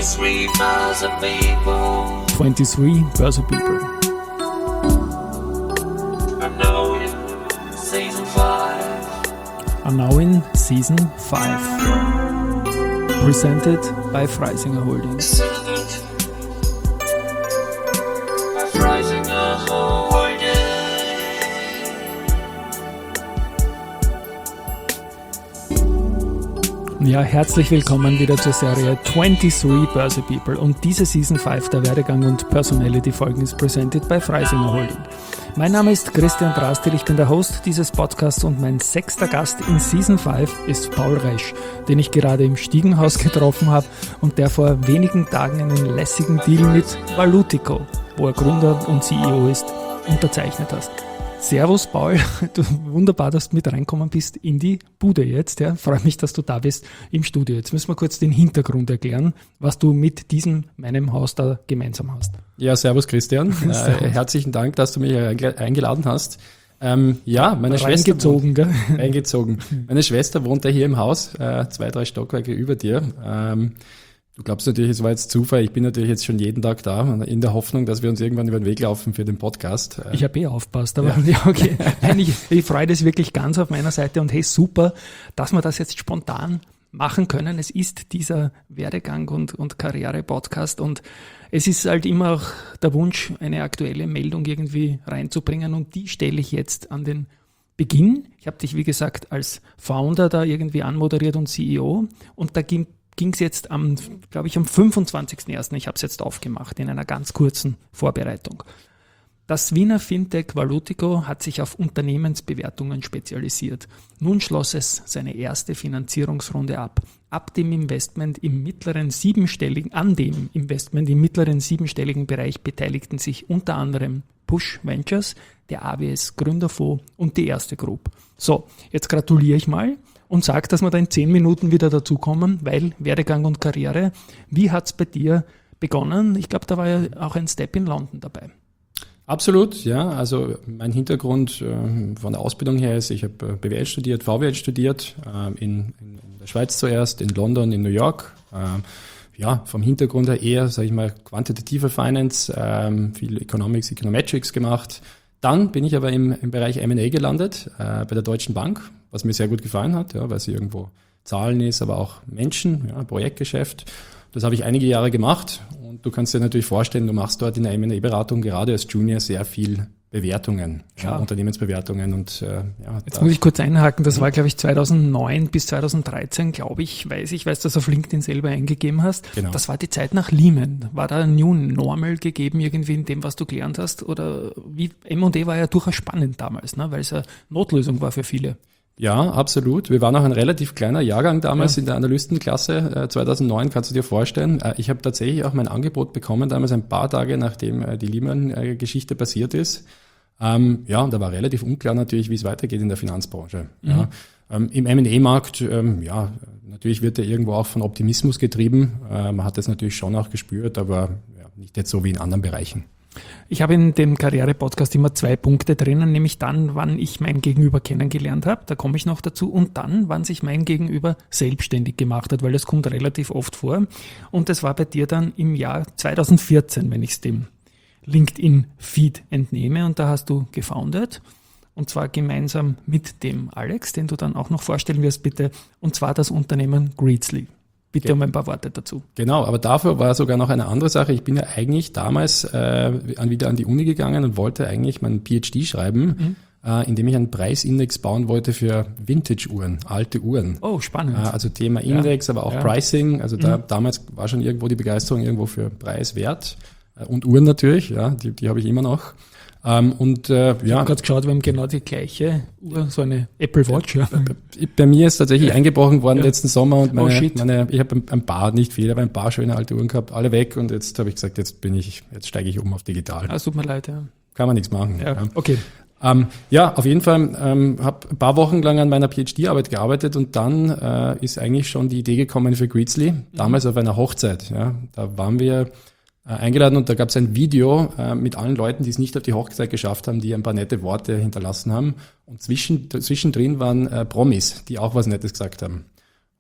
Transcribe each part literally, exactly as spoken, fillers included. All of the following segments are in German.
twenty-three Börse People. twenty-three Börse People. And now in season five. And now in season five. Presented by Freisinger Holdings. Presented by Freisinger Holdings. Ja, herzlich willkommen wieder zur Serie twenty-three Börse People und diese Season five der Werdegang und Personality Folgen ist presented by Freisinger Holding. Mein Name ist Christian Drastil, ich bin der Host dieses Podcasts und mein sechster Gast in Season five ist Paul Resch, den ich gerade im Stiegenhaus getroffen habe und der vor wenigen Tagen einen lässigen Deal mit Valutico, wo er Gründer und C E O ist, unterzeichnet hat. Servus Paul, du, wunderbar, dass du mit reinkommen bist in die Bude jetzt. Ja. Freue mich, dass du da bist im Studio. Jetzt müssen wir kurz den Hintergrund erklären, was du mit diesem, meinem Haus da gemeinsam hast. Ja, servus Christian. servus. Äh, herzlichen Dank, dass du mich eingeladen hast. Ähm, ja, meine Schwester Eingezogen, wohnt, gell? Eingezogen. Meine Schwester wohnt ja hier im Haus, äh, zwei, drei Stockwerke über dir. Ähm, Du glaubst natürlich, es war jetzt Zufall. Ich bin natürlich jetzt schon jeden Tag da, in der Hoffnung, dass wir uns irgendwann über den Weg laufen für den Podcast. Ich habe eh aufgepasst, aber ja, ja okay. Nein, ich, ich freue das wirklich ganz auf meiner Seite und hey, super, dass wir das jetzt spontan machen können. Es ist dieser Werdegang und, und Karriere-Podcast und es ist halt immer auch der Wunsch, eine aktuelle Meldung irgendwie reinzubringen und die stelle ich jetzt an den Beginn. Ich habe dich, wie gesagt, als Founder da irgendwie anmoderiert und C E O und da ging ging es jetzt am, glaube ich, am fünfundzwanzigsten ersten Ich habe es jetzt aufgemacht in einer ganz kurzen Vorbereitung. Das Wiener Fintech Valutico hat sich auf Unternehmensbewertungen spezialisiert. Nun schloss es seine erste Finanzierungsrunde ab. Ab dem Investment im mittleren siebenstelligen, an dem Investment im mittleren siebenstelligen Bereich beteiligten sich unter anderem Push Ventures, der A W S Gründerfonds und die Erste Group. So, jetzt gratuliere ich mal und sag, dass wir da in zehn Minuten wieder dazukommen, weil Werdegang und Karriere, wie hat's bei dir begonnen? Ich glaube, da war ja auch ein Step in London dabei. Absolut, ja. Also mein Hintergrund äh, von der Ausbildung her ist, ich habe äh, B W L studiert, V W L studiert, äh, in, in, in der Schweiz zuerst, in London, in New York. Äh, ja, vom Hintergrund her eher, sage ich mal, quantitative Finance, äh, viel Economics, Econometrics gemacht. Dann bin ich aber im, im Bereich M and A gelandet, äh, bei der Deutschen Bank, was mir sehr gut gefallen hat, ja, weil sie irgendwo Zahlen ist, aber auch Menschen, ja, Projektgeschäft. Das habe ich einige Jahre gemacht und du kannst dir natürlich vorstellen, du machst dort in der M and A-Beratung gerade als Junior sehr viel Bewertungen, ja, Unternehmensbewertungen und äh, ja. Jetzt muss ich kurz einhaken, das war glaube ich zweitausendneun bis zweitausenddreizehn, glaube ich, weiß ich, weiß, dass du auf LinkedIn selber eingegeben hast. Genau. Das war die Zeit nach Lehman. War da ein New Normal gegeben irgendwie in dem, was du gelernt hast? Oder wie M und A war ja durchaus spannend damals, ne, weil es eine Notlösung war für viele. Ja, absolut. Wir waren auch ein relativ kleiner Jahrgang damals ja. in der Analystenklasse äh, zweitausendneun, kannst du dir vorstellen. Äh, ich habe tatsächlich auch mein Angebot bekommen, damals ein paar Tage nachdem äh, die Lehman-Geschichte äh, passiert ist. Ähm, ja, und da war relativ unklar natürlich, wie es weitergeht in der Finanzbranche. Mhm. Ja. Ähm, Im M and A-Markt, ähm, ja, natürlich wird er irgendwo auch von Optimismus getrieben. Äh, man hat das natürlich schon auch gespürt, aber ja, nicht jetzt so wie in anderen Bereichen. Ich habe in dem Karriere-Podcast immer zwei Punkte drinnen, nämlich dann, wann ich mein Gegenüber kennengelernt habe, da komme ich noch dazu, und dann, wann sich mein Gegenüber selbstständig gemacht hat, weil das kommt relativ oft vor. Und das war bei dir dann im Jahr zweitausendvierzehn, wenn ich es dem LinkedIn-Feed entnehme, und da hast du gefoundet, und zwar gemeinsam mit dem Alex, den du dann auch noch vorstellen wirst, bitte, und zwar das Unternehmen Greedsly. Bitte um ein paar Worte dazu. Genau, aber dafür war sogar noch eine andere Sache. Ich bin ja eigentlich damals äh, wieder an die Uni gegangen und wollte eigentlich meinen P H D schreiben, mhm. äh, indem ich einen Preisindex bauen wollte für Vintage-Uhren, alte Uhren. Oh, spannend. Äh, also Thema Index, ja. aber auch ja. Pricing. Also da, mhm. damals war schon irgendwo die Begeisterung irgendwo für Preis, Wert äh, und Uhren natürlich. Ja, die, die habe ich immer noch. Ähm, und äh, ich ja, habe gerade geschaut, wir haben genau die gleiche Uhr, so eine Apple Watch. Ja. Bei mir ist tatsächlich ja. eingebrochen worden ja. letzten Sommer und meine, oh, meine ich habe ein paar, nicht viele, aber ein paar schöne alte Uhren gehabt, alle weg, und jetzt habe ich gesagt, jetzt bin ich, jetzt steige ich um auf digital. Ah, es tut mir leid, ja. Kann man nichts machen. Ja, ja. okay. Ähm, ja, auf jeden Fall ähm, habe ein paar Wochen lang an meiner P H D-Arbeit gearbeitet und dann äh, ist eigentlich schon die Idee gekommen für Greedsly, mhm. damals auf einer Hochzeit. Ja, da waren wir eingeladen und da gab es ein Video äh, mit allen Leuten, die es nicht auf die Hochzeit geschafft haben, die ein paar nette Worte hinterlassen haben. Und zwischen, zwischendrin waren äh, Promis, die auch was Nettes gesagt haben.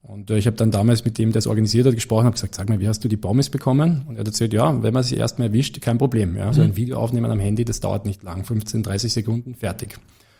Und äh, ich habe dann damals mit dem, der es organisiert hat, gesprochen, habe gesagt, sag mal, wie hast du die Promis bekommen? Und er hat erzählt, ja, wenn man sie erstmal erwischt, kein Problem. Ja, so ein Video aufnehmen am Handy, das dauert nicht lang, fünfzehn, dreißig Sekunden, fertig.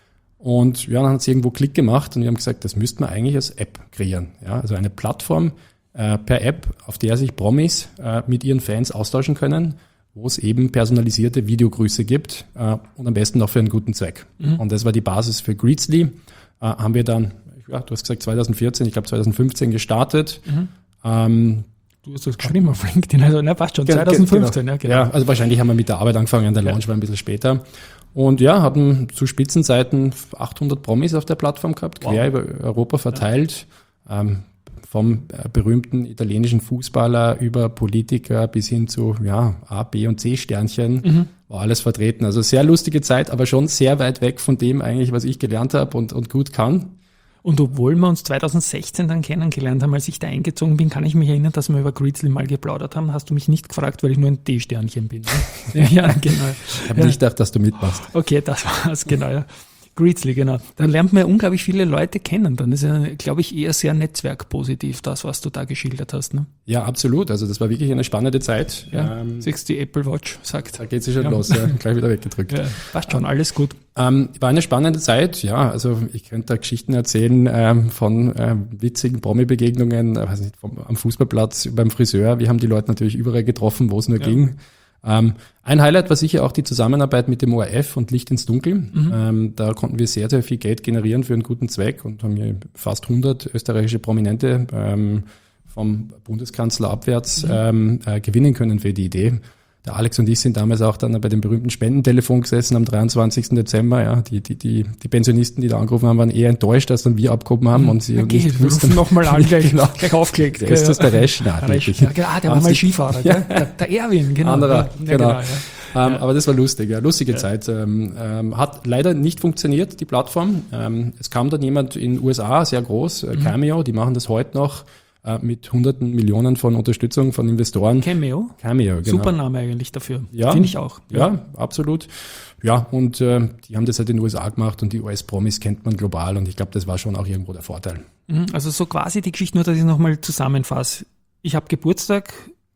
Und ja, dann hat es irgendwo Klick gemacht und wir haben gesagt, das müsste man eigentlich als App kreieren. Ja, also eine Plattform äh, per App, auf der sich Promis äh, mit ihren Fans austauschen können, wo es eben personalisierte Videogrüße gibt äh, und am besten noch für einen guten Zweck. Mhm. Und das war die Basis für Greetzly. Äh, haben wir dann, ja, du hast gesagt zwanzig vierzehn, ich glaube zwanzig fünfzehn gestartet. Mhm. Ähm, Du hast das geschrieben auf LinkedIn, also ne, passt schon, zwanzig fünfzehn. Genau. Ja, genau. Ja, also wahrscheinlich haben wir mit der Arbeit angefangen, der Launch ja. war ein bisschen später. Und ja, hatten zu Spitzenzeiten achthundert Promis auf der Plattform gehabt, wow. quer über Europa verteilt, ja. ähm, vom äh, berühmten italienischen Fußballer über Politiker bis hin zu ja A, B und C Sternchen, mhm. war alles vertreten. Also sehr lustige Zeit, aber schon sehr weit weg von dem eigentlich, was ich gelernt habe und, und gut kann. Und obwohl wir uns zwanzig sechzehn dann kennengelernt haben, als ich da eingezogen bin, kann ich mich erinnern, dass wir über Greetzly mal geplaudert haben. Hast du mich nicht gefragt, weil ich nur ein D-Sternchen bin. Ne? Ja, genau. Ich habe ja. nicht gedacht, dass du mitmachst. Okay, das war's, genau. Ja. Greetzly, genau. Dann lernt man ja unglaublich viele Leute kennen. Dann ist ja, glaube ich, eher sehr netzwerkpositiv, das, was du da geschildert hast. Ne? Ja, absolut. Also das war wirklich eine spannende Zeit. Ja, ähm, siehst die Apple Watch sagt. Da geht sie schon ja. los, ja. Gleich wieder weggedrückt. Ja, passt schon, alles gut. Ähm, war eine spannende Zeit, ja. Also ich könnte da Geschichten erzählen ähm, von ähm, witzigen Promi-Begegnungen, äh, weiß nicht, vom, am Fußballplatz, beim Friseur. Wir haben die Leute natürlich überall getroffen, wo es nur ja. ging. Ähm, ein Highlight war sicher auch die Zusammenarbeit mit dem O R F und Licht ins Dunkel. Mhm. Ähm, da konnten wir sehr, sehr viel Geld generieren für einen guten Zweck und haben hier fast hundert österreichische Prominente ähm, vom Bundeskanzler abwärts mhm. ähm, äh, gewinnen können für die Idee. Der Alex und ich sind damals auch dann bei dem berühmten Spendentelefon gesessen am dreiundzwanzigsten Dezember. Ja, die, die, die, die Pensionisten, die da angerufen haben, waren eher enttäuscht, als dann wir abgehoben haben. Mhm. Und sie okay, nicht wussten nochmal an, gleich, genau. gleich aufgelegt. Der ist das der Resch? Nein, Resch. Ja, ah, der war mal Skifahrer, ja. der, der Erwin, genau. Anderer, ja, genau. genau ja. Ähm, ja. Aber das war lustig, ja, lustige ja. Zeit. Ähm, ähm, hat leider nicht funktioniert, die Plattform. Ähm, es kam dann jemand in den U S A, sehr groß, äh, Cameo, mhm. die machen das heute noch. Mit hunderten Millionen von Unterstützung von Investoren. Cameo? Cameo, genau. Super Name eigentlich dafür. Ja. Finde ich auch. Ja, ja absolut. Ja, und äh, die haben das halt in den U S A gemacht und die U S-Promis kennt man global und ich glaube, das war schon auch irgendwo der Vorteil. Also so quasi die Geschichte, nur dass ich es nochmal zusammenfasse. Ich habe Geburtstag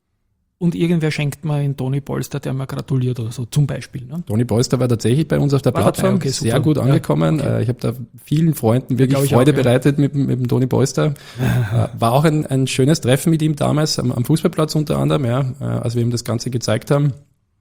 und irgendwer schenkt mir einen Toni Polster, der mir gratuliert oder so, zum Beispiel. Ne? Toni Polster war tatsächlich bei uns auf der war Plattform, okay, sehr gut angekommen. Ja, okay. Ich habe da vielen Freunden wirklich Freude auch, bereitet ja. mit, mit dem Toni Polster. War auch ein, ein schönes Treffen mit ihm damals am, am Fußballplatz unter anderem, ja, als wir ihm das Ganze gezeigt haben.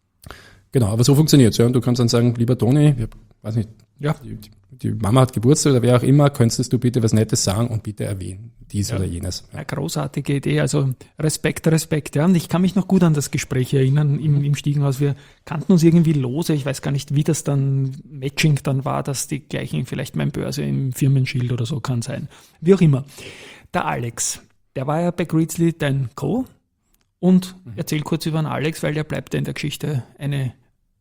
Genau, aber so funktioniert's. Ja. Und du kannst dann sagen, lieber Toni, ich weiß nicht, ja. die, die Mama hat Geburtstag oder wer auch immer, könntest du bitte was Nettes sagen und bitte erwähnen, dies ja. oder jenes. Ja. Eine großartige Idee, also Respekt, Respekt. Ja. Und ich kann mich noch gut an das Gespräch erinnern im, im Stiegenhaus. Wir kannten uns irgendwie lose, ich weiß gar nicht, wie das dann Matching dann war, dass die gleichen, vielleicht mein Börse im Firmenschild oder so kann sein. Wie auch immer. Der Alex, der war ja bei Greetzly dein Co. Und erzähl kurz über den Alex, weil der bleibt ja in der Geschichte eine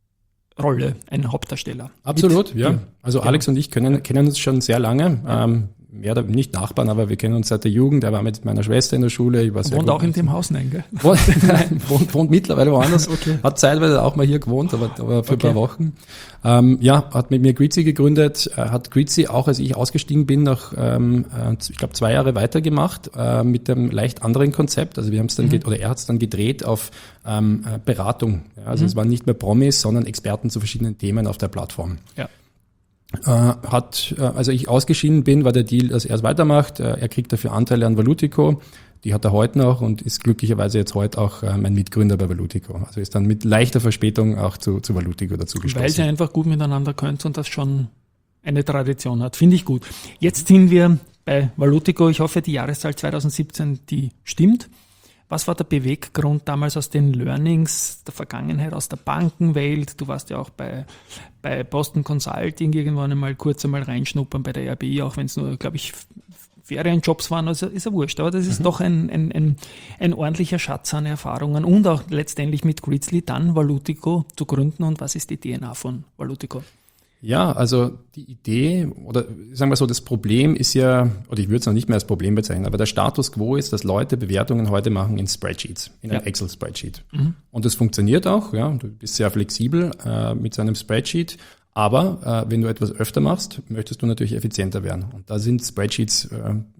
Rolle, ein Hauptdarsteller. Absolut, Mit, ja. Also Alex ja. und ich können, kennen uns schon sehr lange. Ja. Ähm, mehr oder nicht Nachbarn, aber wir kennen uns seit der Jugend. Er war mit meiner Schwester in der Schule. Ich war sehr wohnt gut. auch in dem Haus, nein, gell? Wohnt, nein, wohnt, wohnt mittlerweile woanders. Okay. Hat zeitweise auch mal hier gewohnt, aber, aber für okay. ein paar Wochen. Ähm, ja, hat mit mir Greetzly gegründet, hat Greetzly auch, als ich ausgestiegen bin, noch, ähm, ich glaube, zwei Jahre weitergemacht, äh, mit einem leicht anderen Konzept. Also wir haben es dann, mhm. oder er hat es dann gedreht auf ähm, Beratung. Ja, also mhm. es waren nicht mehr Promis, sondern Experten zu verschiedenen Themen auf der Plattform. Ja. Äh, hat, äh, also ich ausgeschieden bin, war der Deal, dass er es weitermacht. Äh, er kriegt dafür Anteile an Valutico. Die hat er heute noch und ist glücklicherweise jetzt heute auch äh, mein Mitgründer bei Valutico. Also ist dann mit leichter Verspätung auch zu, zu Valutico dazu gestoßen. Weil sie einfach gut miteinander könnt und das schon eine Tradition hat. Finde ich gut. Jetzt sind wir bei Valutico. Ich hoffe, die Jahreszahl zwanzig siebzehn, die stimmt. Was war der Beweggrund damals aus den Learnings der Vergangenheit, aus der Bankenwelt? Du warst ja auch bei, bei Boston Consulting irgendwann einmal kurz einmal reinschnuppern, bei der R B I, auch wenn es nur, glaube ich, Ferienjobs waren, also ist ja wurscht. Aber das ist mhm. doch ein, ein, ein, ein ordentlicher Schatz an Erfahrungen und auch letztendlich mit Greetzly dann Valutico zu gründen. Und was ist die D N A von Valutico? Ja, also die Idee oder sagen wir so, das Problem ist ja, oder ich würde es noch nicht mehr als Problem bezeichnen, aber der Status quo ist, dass Leute Bewertungen heute machen in Spreadsheets, in ja. einem Excel-Spreadsheet. Mhm. Und das funktioniert auch, ja, du bist sehr flexibel äh, mit so einem Spreadsheet, aber äh, wenn du etwas öfter machst, möchtest du natürlich effizienter werden. Und da sind Spreadsheets äh,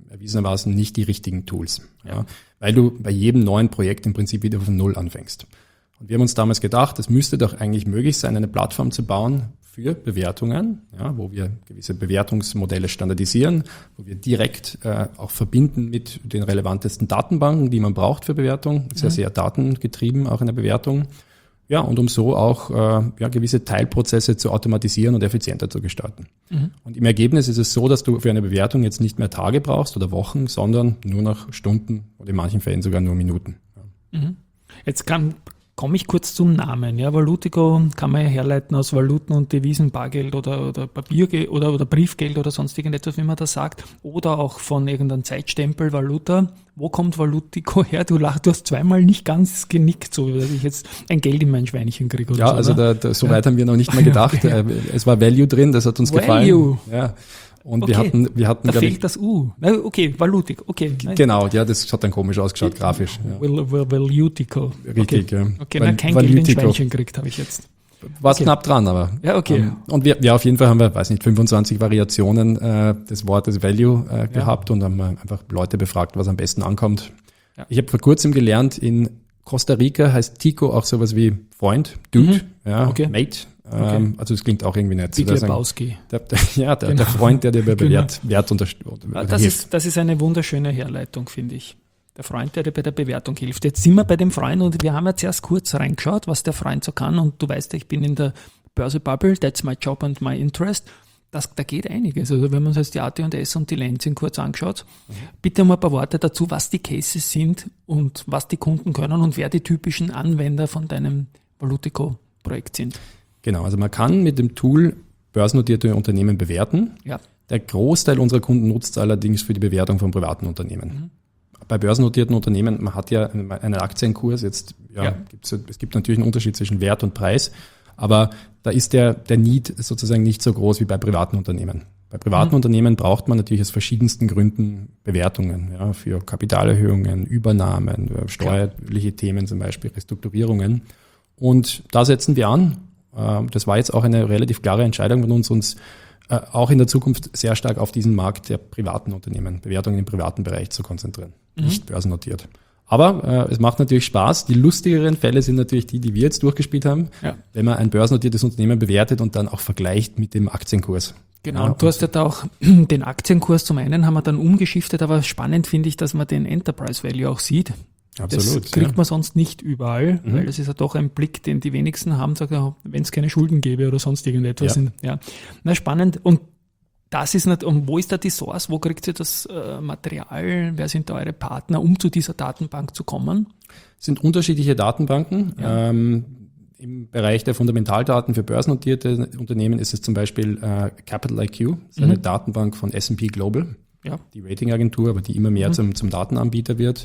erwiesenermaßen nicht die richtigen Tools, ja. Ja, weil du bei jedem neuen Projekt im Prinzip wieder von Null anfängst. Und wir haben uns damals gedacht, es müsste doch eigentlich möglich sein, eine Plattform zu bauen für Bewertungen, ja, wo wir gewisse Bewertungsmodelle standardisieren, wo wir direkt äh, auch verbinden mit den relevantesten Datenbanken, die man braucht für Bewertung. Ist ja sehr datengetrieben, auch in der Bewertung. Ja, und um so auch äh, ja, gewisse Teilprozesse zu automatisieren und effizienter zu gestalten. Mhm. Und im Ergebnis ist es so, dass du für eine Bewertung jetzt nicht mehr Tage brauchst oder Wochen, sondern nur noch Stunden oder in manchen Fällen sogar nur Minuten. Ja. Mhm. Jetzt kann komme ich kurz zum Namen. Ja, Valutico kann man ja herleiten aus Valuten und Devisen, Bargeld oder, oder Papiergeld oder, oder Briefgeld oder sonst irgendetwas, wie man das sagt. Oder auch von irgendeinem Zeitstempel, Valuta. Wo kommt Valutico her? Du lachst, du hast zweimal nicht ganz genickt, so dass ich jetzt ein Geld in mein Schweinchen kriege. Oder ja, so, also da, da, so weit ja. haben wir noch nicht mal gedacht. Okay. Es war Value drin, das hat uns Value. gefallen. Ja. Und okay. wir hatten, wir hatten, da fehlt ich, das U. Okay, Valutic, okay. Genau, ja, das hat dann komisch ausgeschaut, grafisch. Ja. Valutico. Richtig, okay. ja. Okay, na, kein Valutico. Geld in Schweinchen kriegt, habe ich jetzt. War okay. knapp dran, aber. Ja, okay. Ähm, und wir, ja, auf jeden Fall haben wir, weiß nicht, fünfundzwanzig Variationen äh, des Wortes Value äh, ja. gehabt und haben einfach Leute befragt, was am besten ankommt. Ja. Ich habe vor kurzem gelernt, in Costa Rica heißt Tico auch sowas wie Freund, Dude, mhm. ja, okay. Mate. Okay. Ähm, also es klingt auch irgendwie nett. Big Lebowski. Der, der, ja, der, genau. der Freund, der dir bei genau. Wert, Wert unterstützt. Das ist, das ist eine wunderschöne Herleitung, finde ich. Der Freund, der dir bei der Bewertung hilft. Jetzt sind wir bei dem Freund und wir haben jetzt erst kurz reingeschaut, was der Freund so kann. Und du weißt ja, ich bin in der Börse-Bubble, that's my job and my interest. Das, da geht einiges. Also wenn man sich jetzt die A T und S und die Lenzing kurz anschaut, mhm. bitte mal ein paar Worte dazu, was die Cases sind und was die Kunden können und wer die typischen Anwender von deinem Valutico-Projekt sind. Genau, also man kann mit dem Tool börsennotierte Unternehmen bewerten. Ja. Der Großteil unserer Kunden nutzt es allerdings für die Bewertung von privaten Unternehmen. Mhm. Bei börsennotierten Unternehmen, man hat ja einen Aktienkurs, jetzt ja, ja. Gibt's, es gibt natürlich einen Unterschied zwischen Wert und Preis, aber da ist der, der Need sozusagen nicht so groß wie bei privaten Unternehmen. Bei privaten mhm. Unternehmen braucht man natürlich aus verschiedensten Gründen Bewertungen, ja, für Kapitalerhöhungen, Übernahmen, steuerliche Themen zum Beispiel, Restrukturierungen. Und da setzen wir an. Das war jetzt auch eine relativ klare Entscheidung von uns, uns auch in der Zukunft sehr stark auf diesen Markt der privaten Unternehmen, Bewertungen im privaten Bereich zu konzentrieren, mhm. nicht börsennotiert. Aber äh, es macht natürlich Spaß. Die lustigeren Fälle sind natürlich die, die wir jetzt durchgespielt haben, ja. wenn man ein börsennotiertes Unternehmen bewertet und dann auch vergleicht mit dem Aktienkurs. Genau, ja, und du hast ja da auch den Aktienkurs zum einen haben wir dann umgeschiftet, aber spannend finde ich, dass man den Enterprise Value auch sieht. Absolut. Das kriegt ja. man sonst nicht überall, mhm. weil das ist ja doch ein Blick, den die wenigsten haben, sagen, wenn es keine Schulden gäbe oder sonst irgendetwas. Ja. Ja. Na, spannend. Und das ist nicht, und wo ist da die Source? Wo kriegt ihr das äh, Material? Wer sind da eure Partner, um zu dieser Datenbank zu kommen? Es sind unterschiedliche Datenbanken. Ja. Ähm, Im Bereich der Fundamentaldaten für börsennotierte Unternehmen ist es zum Beispiel äh, Capital I Q, das ist mhm. eine Datenbank von S and P Global, ja. die Ratingagentur, aber die immer mehr mhm. zum, zum Datenanbieter wird.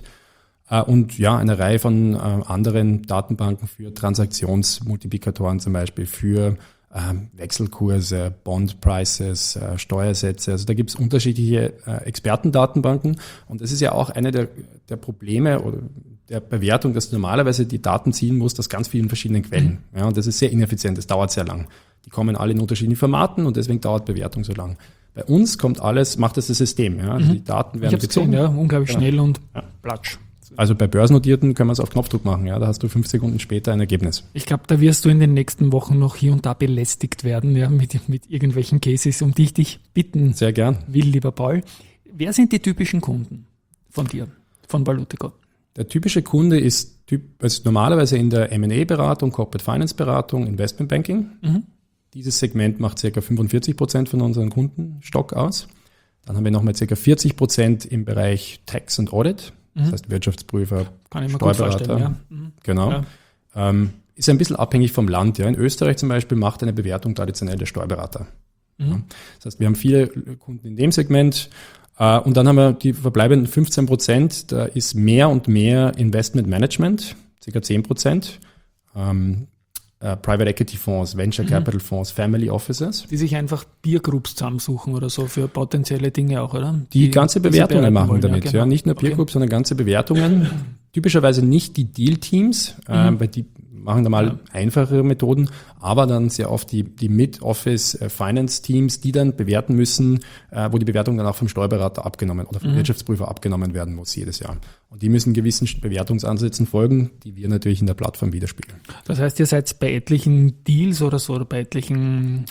Und ja, eine Reihe von äh, anderen Datenbanken für Transaktionsmultiplikatoren zum Beispiel, für äh, Wechselkurse, Bond Prices, äh, Steuersätze. Also da gibt es unterschiedliche äh, Expertendatenbanken. Und das ist ja auch eine der, der Probleme oder der Bewertung, dass du normalerweise die Daten ziehen musst aus ganz vielen verschiedenen Quellen. Mhm. Ja, und das ist sehr ineffizient, das dauert sehr lang. Die kommen alle in unterschiedlichen Formaten und deswegen dauert Bewertung so lang. Bei uns kommt alles, macht das das System. Ja? Also mhm. die Daten werden gezogen. Gesehen, ja, unglaublich genau. schnell und ja. platsch. Also bei Börsennotierten können wir es auf Knopfdruck machen, ja, da hast du fünf Sekunden später ein Ergebnis. Ich glaube, da wirst du in den nächsten Wochen noch hier und da belästigt werden, ja, mit, mit irgendwelchen Cases, um die ich dich bitten Sehr gern. will, lieber Paul. Wer sind die typischen Kunden von dir, von Valutico? Der typische Kunde ist, typ, ist normalerweise in der M and A-Beratung, Corporate Finance-Beratung, Investmentbanking. Mhm. Dieses Segment macht ca. fünfundvierzig Prozent von unserem Kundenstock aus. Dann haben wir nochmal ca. vierzig Prozent im Bereich Tax und Audit. Das heißt Wirtschaftsprüfer, Kann ich mir Steuerberater. Ja. Mhm. Genau. Ja. Ähm, ist ein bisschen abhängig vom Land. Ja. In Österreich zum Beispiel macht eine Bewertung traditionell der Steuerberater. Mhm. Ja. Das heißt, wir haben viele Kunden in dem Segment. Äh, und dann haben wir die verbleibenden fünfzehn Prozent. Da ist mehr und mehr Investment Management, ca. zehn Prozent. Ähm, Uh, Private Equity Fonds, Venture Capital Fonds, Family Offices. Die sich einfach Peer Groups zusammensuchen oder so für potenzielle Dinge auch, oder? Die, die ganze Bewertungen machen wollen, damit, ja, genau. ja. Nicht nur Peer okay. Groups, sondern ganze Bewertungen. Typischerweise nicht die Deal-Teams, mhm. äh, weil die machen da mal Ja. einfachere Methoden, aber dann sehr oft die, die Mid-Office-Finance-Teams, die dann bewerten müssen, äh, wo die Bewertung dann auch vom Steuerberater abgenommen oder vom Mhm. Wirtschaftsprüfer abgenommen werden muss jedes Jahr. Und die müssen gewissen Bewertungsansätzen folgen, die wir natürlich in der Plattform widerspiegeln. Das heißt, ihr seid bei etlichen Deals oder so, oder bei etlichen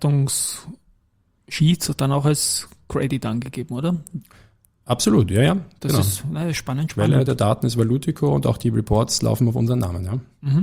Bewertungssheets dann auch als Credit angegeben, oder? Absolut, ja, ja. Das genau. ist na, spannend, Quelle spannend. der Daten ist Valutico und auch die Reports laufen auf unseren Namen, ja. Mhm.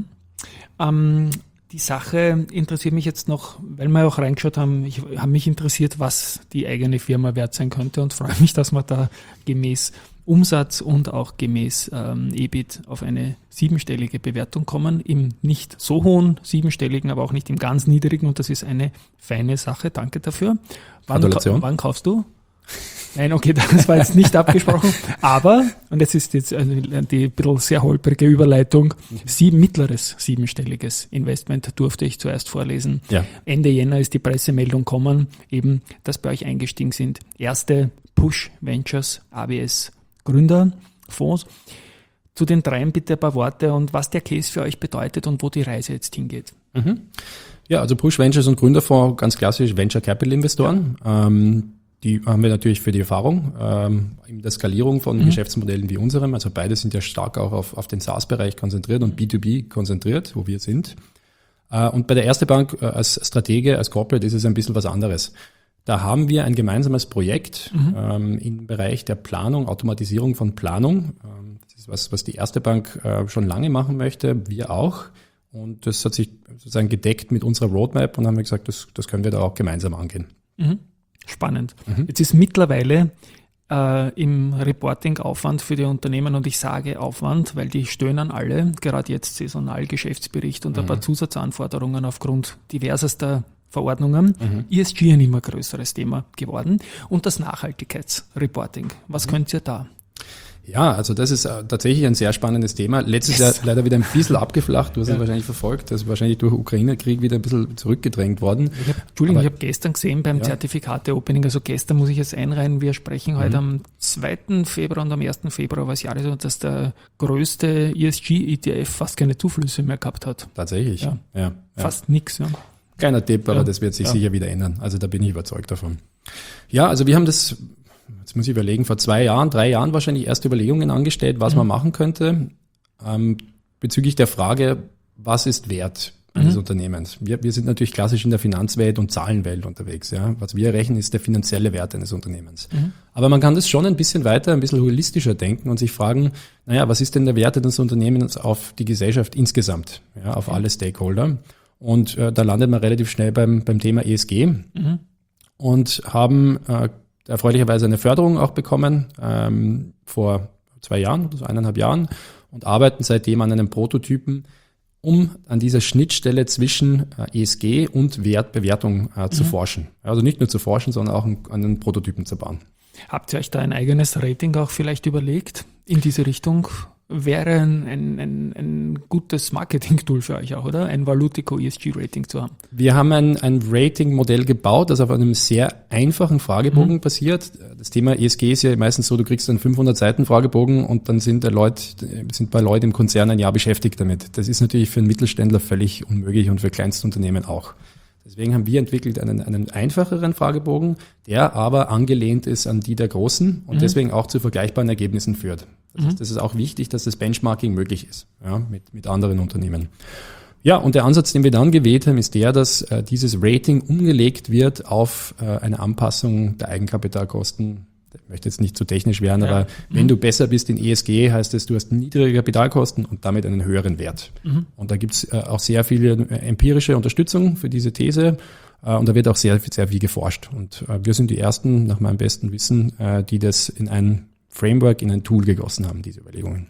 Ähm, die Sache interessiert mich jetzt noch, weil wir auch reingeschaut haben, ich habe mich interessiert, was die eigene Firma wert sein könnte und freue mich, dass wir da gemäß Umsatz und auch gemäß ähm, E B I T auf eine siebenstellige Bewertung kommen, im nicht so hohen siebenstelligen, aber auch nicht im ganz niedrigen, und das ist eine feine Sache, danke dafür. Wann, Gratulation. wann kaufst du? Nein, okay, das war jetzt nicht abgesprochen, aber, und jetzt ist jetzt also die bisschen sehr holprige Überleitung, sieben, mittleres siebenstelliges Investment durfte ich zuerst vorlesen. Ja. Ende Jänner ist die Pressemeldung gekommen, eben, dass bei euch eingestiegen sind erste Push Ventures A B S Gründerfonds. Zu den dreien bitte ein paar Worte und was der Case für euch bedeutet und wo die Reise jetzt hingeht. Mhm. Ja, also Push Ventures und Gründerfonds, ganz klassisch Venture Capital Investoren. Ja. Ähm, die haben wir natürlich für die Erfahrung ähm, in der Skalierung von mhm. Geschäftsmodellen wie unserem. Also beide sind ja stark auch auf, auf den SaaS-Bereich konzentriert und B zwei B konzentriert, wo wir sind. Äh, und bei der Erste Bank äh, als Stratege, als Corporate ist es ein bisschen was anderes. Da haben wir ein gemeinsames Projekt mhm. ähm, im Bereich der Planung, Automatisierung von Planung. Ähm, das ist was, was die Erste Bank äh, schon lange machen möchte, wir auch. Und das hat sich sozusagen gedeckt mit unserer Roadmap und haben wir gesagt, das, das können wir da auch gemeinsam angehen. Mhm. Spannend. Mhm. Jetzt ist mittlerweile äh, im Reporting Aufwand für die Unternehmen, und ich sage Aufwand, weil die stöhnen alle, gerade jetzt saisonal Geschäftsbericht und mhm. ein paar Zusatzanforderungen aufgrund diversester Verordnungen. Mhm. E S G ein immer größeres Thema geworden und das Nachhaltigkeitsreporting. Was mhm. könnt ihr da? Ja, also das ist äh, tatsächlich ein sehr spannendes Thema. Letztes yes. Jahr leider wieder ein bisschen abgeflacht. Du hast ja. es wahrscheinlich verfolgt. Das ist wahrscheinlich durch den Ukraine-Krieg wieder ein bisschen zurückgedrängt worden. Ich hab, Entschuldigung, Aber, ich habe gestern gesehen beim ja. Zertifikate-Opening, also gestern muss ich jetzt einreihen, wir sprechen mhm. heute am zweiten Februar und am ersten Februar was Jahres, dass der größte E S G-E T F fast keine Zuflüsse mehr gehabt hat. Tatsächlich, ja. ja. ja. Fast nix. Ja. Kleiner Tipp, aber ja. das wird sich ja. sicher wieder ändern. Also da bin ich überzeugt davon. Ja, also wir haben das... Jetzt muss ich überlegen, vor zwei Jahren, drei Jahren wahrscheinlich erste Überlegungen angestellt, was mhm. man machen könnte, ähm, bezüglich der Frage, was ist Wert eines mhm. Unternehmens? Wir, wir sind natürlich klassisch in der Finanzwelt und Zahlenwelt unterwegs. Ja. Was wir errechnen, ist der finanzielle Wert eines Unternehmens. Mhm. Aber man kann das schon ein bisschen weiter, ein bisschen holistischer denken und sich fragen, naja, was ist denn der Wert eines Unternehmens auf die Gesellschaft insgesamt, ja, auf alle Stakeholder? Und äh, da landet man relativ schnell beim, beim Thema E S G mhm. und haben äh, erfreulicherweise eine Förderung auch bekommen ähm, vor zwei Jahren oder so eineinhalb Jahren und arbeiten seitdem an einem Prototypen, um an dieser Schnittstelle zwischen äh, E S G und Wertbewertung äh, zu mhm. forschen. Also nicht nur zu forschen, sondern auch an, an einen Prototypen zu bauen. Habt ihr euch da ein eigenes Rating auch vielleicht überlegt in diese Richtung? Wäre ein, ein, ein, ein gutes Marketing-Tool für euch auch, oder? Ein Valutico E S G-Rating zu haben. Wir haben ein, ein Rating-Modell gebaut, das auf einem sehr einfachen Fragebogen mhm. basiert. Das Thema E S G ist ja meistens so, du kriegst einen fünfhundert Seiten Fragebogen und dann sind, der Leute, sind bei Leuten im Konzern ein Jahr beschäftigt damit. Das ist natürlich für einen Mittelständler völlig unmöglich und für Kleinstunternehmen auch. Deswegen haben wir entwickelt einen, einen einfacheren Fragebogen, der aber angelehnt ist an die der Großen und mhm. deswegen auch zu vergleichbaren Ergebnissen führt. Das mhm. heißt, es ist auch wichtig, dass das Benchmarking möglich ist, ja, mit, mit anderen Unternehmen. Ja, und der Ansatz, den wir dann gewählt haben, ist der, dass äh, dieses Rating umgelegt wird auf äh, eine Anpassung der Eigenkapitalkosten. Ich möchte jetzt nicht zu technisch werden, ja. aber mhm. wenn du besser bist in E S G, heißt es, du hast niedrige Kapitalkosten und damit einen höheren Wert. Mhm. Und da gibt's äh, auch sehr viele äh, empirische Unterstützung für diese These äh, und da wird auch sehr, sehr viel geforscht. Und äh, wir sind die Ersten, nach meinem besten Wissen, äh, die das in ein Framework, in ein Tool gegossen haben, diese Überlegungen.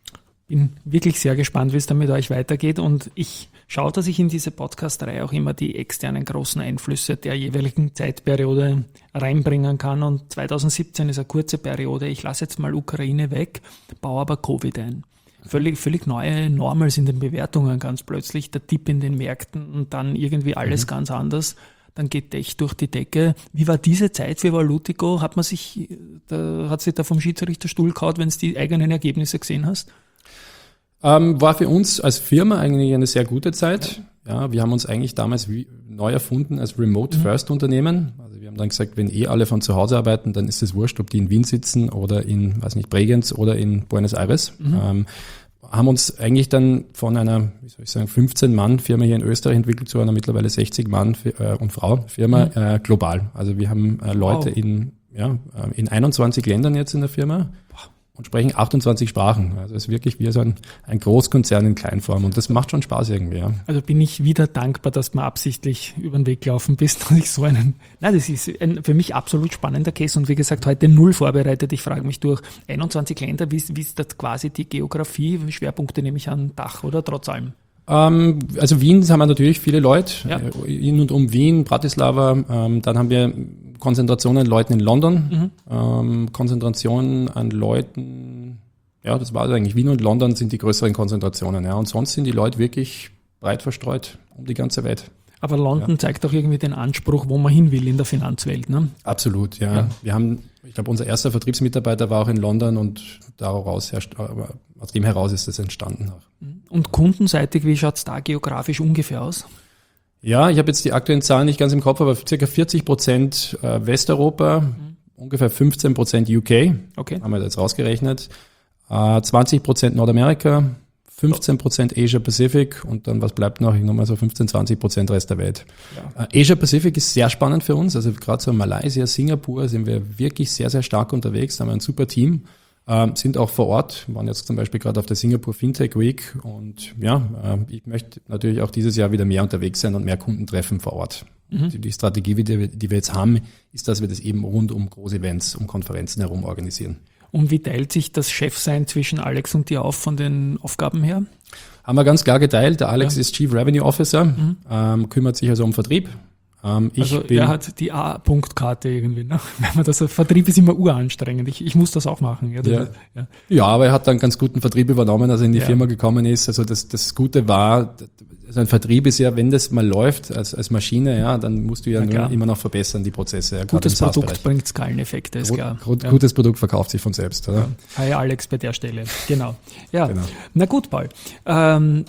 Bin wirklich sehr gespannt, wie es dann mit euch weitergeht und ich schaue, dass ich in diese Podcast-Reihe auch immer die externen großen Einflüsse der jeweiligen Zeitperiode reinbringen kann und zwanzig siebzehn ist eine kurze Periode. Ich lasse jetzt mal Ukraine weg, baue aber Covid ein. Völlig, völlig neue Normals in den Bewertungen ganz plötzlich, der Tipp in den Märkten und dann irgendwie alles mhm. ganz anders. Dann geht Tech durch die Decke. Wie war diese Zeit für Valutico? Hat man sich, da, hat sich da vom Schiedsrichterstuhl gehauen, wenn du die eigenen Ergebnisse gesehen hast? Ähm, war für uns als Firma eigentlich eine sehr gute Zeit. Ja, wir haben uns eigentlich damals wie, neu erfunden als Remote-First-Unternehmen. Also wir haben dann gesagt, wenn eh alle von zu Hause arbeiten, dann ist es wurscht, ob die in Wien sitzen oder in, weiß nicht, Bregenz oder in Buenos Aires. Mhm. Ähm, haben uns eigentlich dann von einer, wie soll ich sagen, fünfzehn-Mann-Firma hier in Österreich entwickelt zu einer mittlerweile sechzig-Mann- äh, und Frau-Firma mhm. äh, global. Also wir haben äh, Leute wow. in, ja, in einundzwanzig Ländern jetzt in der Firma. Und sprechen achtundzwanzig Sprachen. Also es ist wirklich wie so ein, ein Großkonzern in Kleinform. Und das macht schon Spaß irgendwie. Ja. Also bin ich wieder dankbar, dass du mir absichtlich über den Weg gelaufen bist, dass ich so einen, nein, das ist ein für mich absolut spannender Case. Und wie gesagt, heute null vorbereitet. Ich frage mich durch einundzwanzig Länder, wie, wie ist das quasi die Geografie? Schwerpunkte nehme ich an Dach, oder? Trotz allem. Ähm, also Wien haben wir natürlich viele Leute. Ja. In und um Wien, Bratislava. Ähm, dann haben wir Konzentration an Leuten in London, mhm. ähm, Konzentration an Leuten, ja, das war also eigentlich Wien und London sind die größeren Konzentrationen, ja, und sonst sind die Leute wirklich breit verstreut um die ganze Welt. Aber London ja. zeigt auch irgendwie den Anspruch, wo man hin will in der Finanzwelt, ne? Absolut, ja. ja. Wir haben, ich glaube, unser erster Vertriebsmitarbeiter war auch in London und daraus, aus dem heraus ist das entstanden. Und kundenseitig, wie schaut es da geografisch ungefähr aus? Ja, ich habe jetzt die aktuellen Zahlen nicht ganz im Kopf, aber circa vierzig Prozent Westeuropa, mhm. ungefähr fünfzehn Prozent U K, okay. haben wir jetzt rausgerechnet, zwanzig Prozent Nordamerika, fünfzehn Prozent Asia Pacific und dann was bleibt noch? Ich nochmal so fünfzehn, zwanzig Prozent Rest der Welt. Ja. Asia Pacific ist sehr spannend für uns, also gerade so Malaysia, Singapur sind wir wirklich sehr, sehr stark unterwegs, da haben wir ein super Team. Ähm, sind auch vor Ort, waren jetzt zum Beispiel gerade auf der Singapore Fintech Week und ja, äh, ich möchte natürlich auch dieses Jahr wieder mehr unterwegs sein und mehr Kunden treffen vor Ort. Mhm. Die, die Strategie, die wir, die wir jetzt haben, ist, dass wir das eben rund um große Events, um Konferenzen herum organisieren. Und wie teilt sich das Chefsein zwischen Alex und dir auf von den Aufgaben her? Haben wir ganz klar geteilt. Der Alex ja. ist Chief Revenue Officer, mhm. ähm, kümmert sich also um Vertrieb. Ähm, ich also bin, er hat die A-Punkt-Karte irgendwie, ne? Wenn man das, Vertrieb ist immer uranstrengend. Ich, ich muss das auch machen. Ja, ja. Ja. ja, aber er hat dann ganz guten Vertrieb übernommen, als er in die ja. Firma gekommen ist. Also das, das Gute war, also ein Vertrieb ist ja, wenn das mal läuft als, als Maschine, ja, dann musst du ja nur immer noch verbessern, die Prozesse. Ja, gutes Produkt bringt Skaleneffekte, ist klar. Gut, ja. Gutes Produkt verkauft sich von selbst, oder? Ja. Hi Alex bei der Stelle, genau. Ja, genau. Na gut, Paul. Ähm,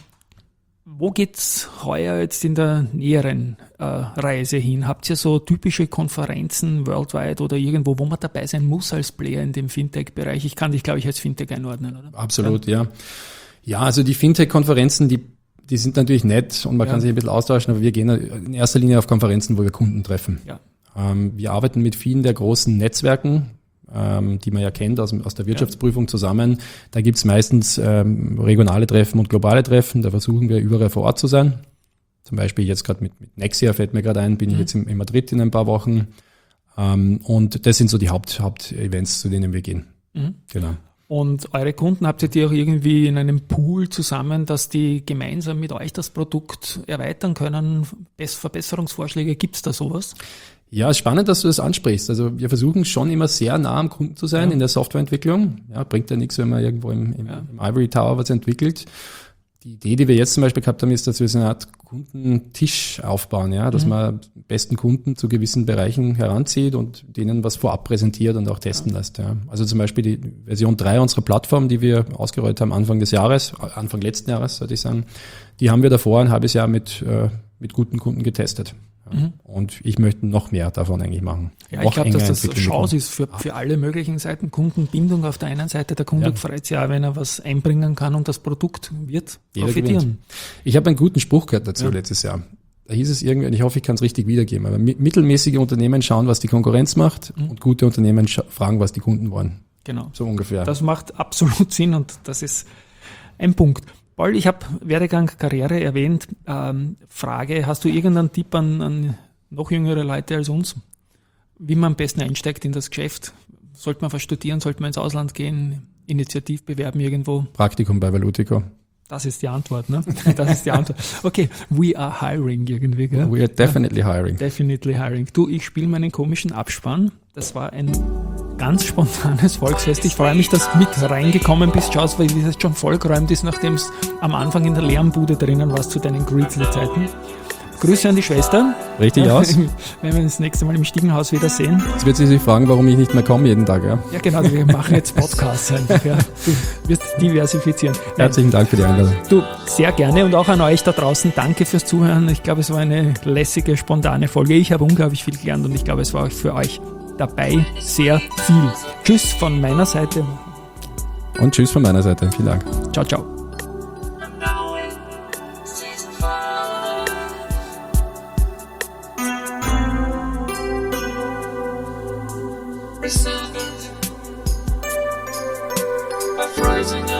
Wo geht's heuer jetzt in der näheren äh, Reise hin? Habt ihr so typische Konferenzen worldwide oder irgendwo, wo man dabei sein muss als Player in dem Fintech-Bereich? Ich kann dich, glaube ich, als Fintech einordnen, oder? Absolut, ja. Ja, ja also die Fintech-Konferenzen, die, die sind natürlich nett und man ja. kann sich ein bisschen austauschen, aber wir gehen in erster Linie auf Konferenzen, wo wir Kunden treffen. Ja. Ähm, wir arbeiten mit vielen der großen Netzwerken, ähm, die man ja kennt aus, aus der Wirtschaftsprüfung ja. zusammen. Da gibt's meistens ähm, regionale Treffen und globale Treffen. Da versuchen wir überall vor Ort zu sein. Zum Beispiel jetzt gerade mit, mit Nexia fällt mir gerade ein, bin mhm. ich jetzt in, in Madrid in ein paar Wochen. Ähm, und das sind so die Haupt, Hauptevents, zu denen wir gehen. Mhm. Genau. Und eure Kunden, habt ihr die auch irgendwie in einem Pool zusammen, dass die gemeinsam mit euch das Produkt erweitern können? Verbesserungsvorschläge, gibt's da sowas? Ja, ist spannend, dass du das ansprichst. Also wir versuchen schon immer sehr nah am Kunden zu sein ja. in der Softwareentwicklung. Ja, bringt ja nichts, wenn man irgendwo im, im, ja. im Ivory Tower was entwickelt. Die Idee, die wir jetzt zum Beispiel gehabt haben, ist, dass wir so eine Art Kundentisch aufbauen, ja, dass mhm. man besten Kunden zu gewissen Bereichen heranzieht und denen was vorab präsentiert und auch testen ja. lässt. Ja. Also zum Beispiel die Version drei unserer Plattform, die wir ausgerollt haben Anfang des Jahres, Anfang letzten Jahres, sollte ich sagen, die haben wir davor ein halbes Jahr mit, äh, mit guten Kunden getestet. Mhm. Und ich möchte noch mehr davon eigentlich machen. Ja, ich glaube, dass das eine Chance ist für, für alle möglichen Seiten. Kundenbindung auf der einen Seite, der Kunde ja. freut sich auch, wenn er was einbringen kann und das Produkt wird Jeder profitieren. Gewinnt. Ich habe einen guten Spruch gehört dazu ja. letztes Jahr. Da hieß es irgendwie, und ich hoffe, ich kann es richtig wiedergeben, aber mittelmäßige Unternehmen schauen, was die Konkurrenz macht mhm. und gute Unternehmen fragen, was die Kunden wollen. Genau. So ungefähr. Das macht absolut Sinn und das ist ein Punkt. Paul, ich habe Werdegang, Karriere erwähnt. Ähm, Frage, hast du irgendeinen Tipp an, an noch jüngere Leute als uns, wie man am besten einsteigt in das Geschäft? Sollte man was studieren, sollte man ins Ausland gehen, Initiativ bewerben irgendwo? Praktikum bei Valutico. Das ist die Antwort, ne? Das ist die Antwort. Okay, we are hiring irgendwie, gell? We are definitely hiring. Definitely hiring. Du, ich spiele meinen komischen Abspann. Das war ein ganz spontanes Volksfest. Ich freue mich, dass du mit reingekommen bist. Schau, weil es jetzt schon vollgeräumt ist, nachdem es am Anfang in der Lärmbude drinnen war zu deinen Grizzly-Zeiten. Grüße an die Schwester. Richtig aus. Wenn wir uns das nächste Mal im Stiegenhaus wiedersehen. Jetzt wird sie sich fragen, warum ich nicht mehr komme jeden Tag. Ja? Ja, genau, wir machen jetzt Podcasts einfach. Ja. Du wirst diversifizieren. Herzlichen Dank für die Einladung. Du, sehr gerne und auch an euch da draußen. Danke fürs Zuhören. Ich glaube, es war eine lässige, spontane Folge. Ich habe unglaublich viel gelernt und ich glaube, es war auch für euch dabei sehr viel. Tschüss von meiner Seite. Und tschüss von meiner Seite. Vielen Dank. Ciao, ciao. And now in season five, resentment of rising